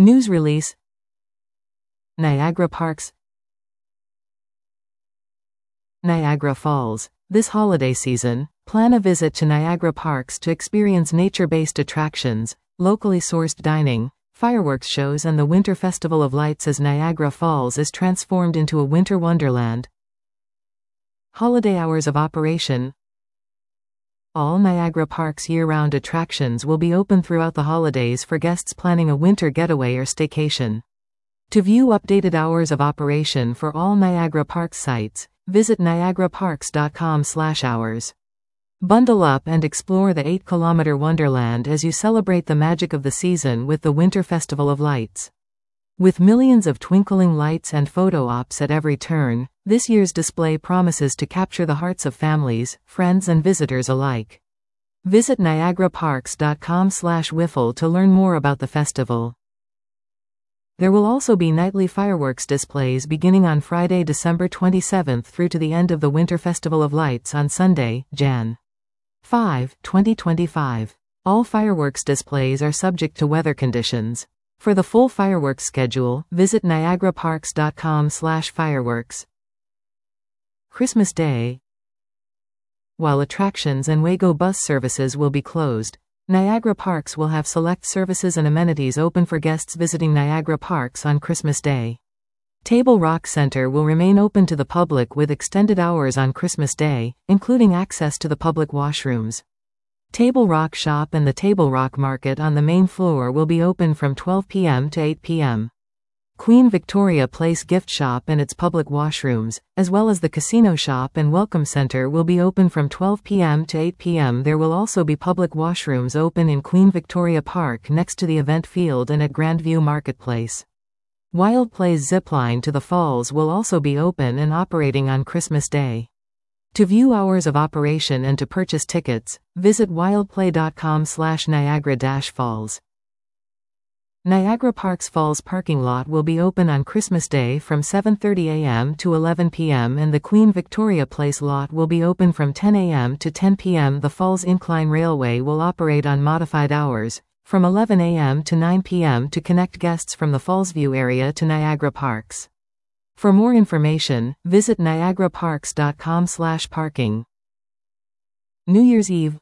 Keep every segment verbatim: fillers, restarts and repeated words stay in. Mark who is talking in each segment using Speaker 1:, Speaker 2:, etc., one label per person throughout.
Speaker 1: News release. Niagara Parks, Niagara Falls. This holiday season, plan a visit to Niagara Parks to experience nature-based attractions, locally sourced dining, fireworks shows and the Winter Festival of Lights as Niagara Falls is transformed into a winter wonderland. Holiday hours of operation. All Niagara Parks year-round attractions will be open throughout the holidays for guests planning a winter getaway or staycation. To view updated hours of operation for all Niagara Parks sites, visit niagara parks dot com slash hours. Bundle up and explore the eight kilometer wonderland as you celebrate the magic of the season with the Winter Festival of Lights. With millions of twinkling lights and photo ops at every turn, this year's display promises to capture the hearts of families, friends and visitors alike. Visit niagara parks dot com slash wiffle to learn more about the festival. There will also be nightly fireworks displays beginning on Friday, December twenty-seventh through to the end of the Winter Festival of Lights on Sunday, January fifth, twenty twenty-five. All fireworks displays are subject to weather conditions. For the full fireworks schedule, visit niagara parks dot com slash fireworks. Christmas Day. While attractions and Wago bus services will be closed, Niagara Parks will have select services and amenities open for guests visiting Niagara Parks on Christmas Day. Table Rock Center will remain open to the public with extended hours on Christmas Day, including access to the public washrooms. Table Rock Shop and the Table Rock Market on the main floor will be open from twelve p m to eight p m Queen Victoria Place Gift Shop and its public washrooms, as well as the Casino Shop and Welcome Center will be open from twelve p m to eight p m There will also be public washrooms open in Queen Victoria Park next to the event field and at Grandview Marketplace. Wild Play's Zipline to the Falls will also be open and operating on Christmas Day. To view hours of operation and to purchase tickets, visit wildplay dot com slash niagara dash falls. Niagara Parks Falls parking lot will be open on Christmas Day from seven thirty a m to eleven p m and the Queen Victoria Place lot will be open from ten a m to ten p m The Falls Incline Railway will operate on modified hours, from eleven a m to nine p m to connect guests from the Fallsview area to Niagara Parks. For more information, visit niagara parks dot com slash parking. New Year's Eve.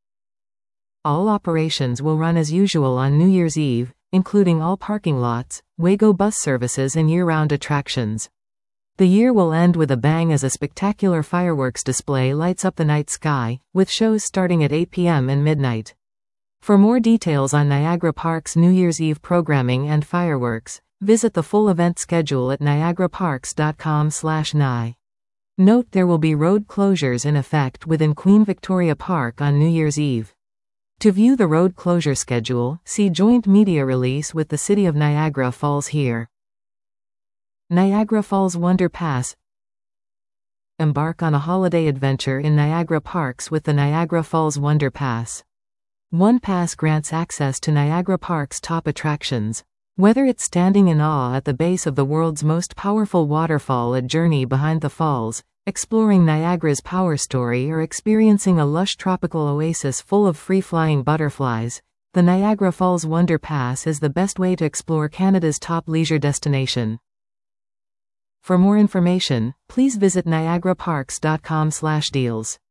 Speaker 1: All operations will run as usual on New Year's Eve, including all parking lots, Wago bus services and year-round attractions. The year will end with a bang as a spectacular fireworks display lights up the night sky, with shows starting at eight p m and midnight. For more details on Niagara Parks' New Year's Eve programming and fireworks, visit the full event schedule at niagara parks dot com slash ni. Note there will be road closures in effect within Queen Victoria Park on New Year's Eve. To view the road closure schedule, see joint media release with the City of Niagara Falls here. Niagara Falls Wonder Pass. Embark on a holiday adventure in Niagara Parks with the Niagara Falls Wonder Pass. One pass grants access to Niagara Parks' top attractions. Whether it's standing in awe at the base of the world's most powerful waterfall at Journey Behind the Falls, exploring Niagara's power story or experiencing a lush tropical oasis full of free-flying butterflies, the Niagara Falls Wonder Pass is the best way to explore Canada's top leisure destination. For more information, please visit niagara parks dot com slash deals.